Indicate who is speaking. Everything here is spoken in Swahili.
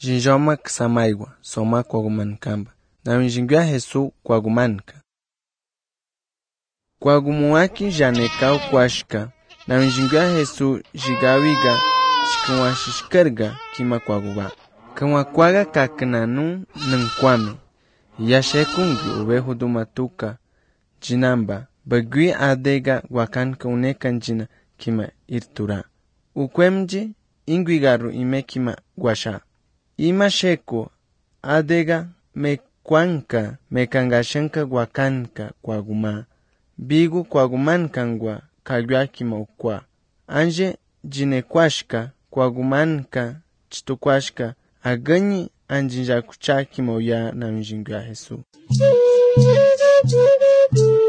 Speaker 1: Jinjoma ksamaywa, soma kwagumankamba. Na winjingwa Jesu kwagumanka. Kwagumuwaki janekao kwashka. Na winjingwa Jesu jigawiga chikwashishkarga kima kwaguba. Kama kwaga kakinanu nkwame. Yashekungi ube hudumatuka jinamba. Bagui adega wakanka unekan jina kima irtura. Ukwemji ingwigaru ime kima guasha. Ima sheko adega mekwanka mekangashanka wakanka kwaguma. Bigu kwagumankangwa kagwa kima ukwa. Anje jine kwashka kwagumanka chitukwashka aganyi anjinja kuchaki moya na mjingwa Jesu.